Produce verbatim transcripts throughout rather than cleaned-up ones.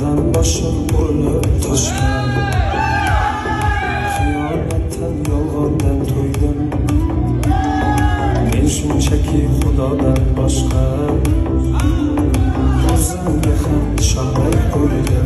Hardan başım urilib toshgan, xiyonatdan yolg'ondan to'ydim. Men shunchaki Xudodan boshqa o'zimga ham ishonmay qo'ydim.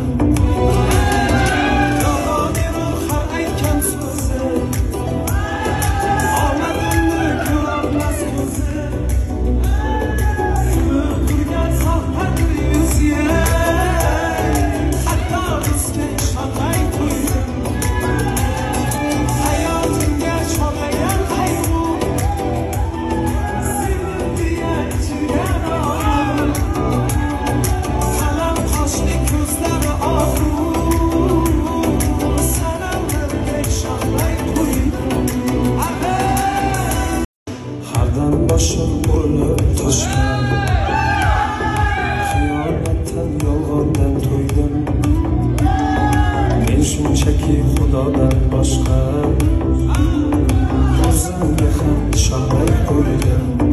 Hardan başım urilib toshgan, xiyonatdan yolg'ondan to'ydim. Men shunchaki Xudodan boshqa o'zimga ham ishonmay qo'ydim.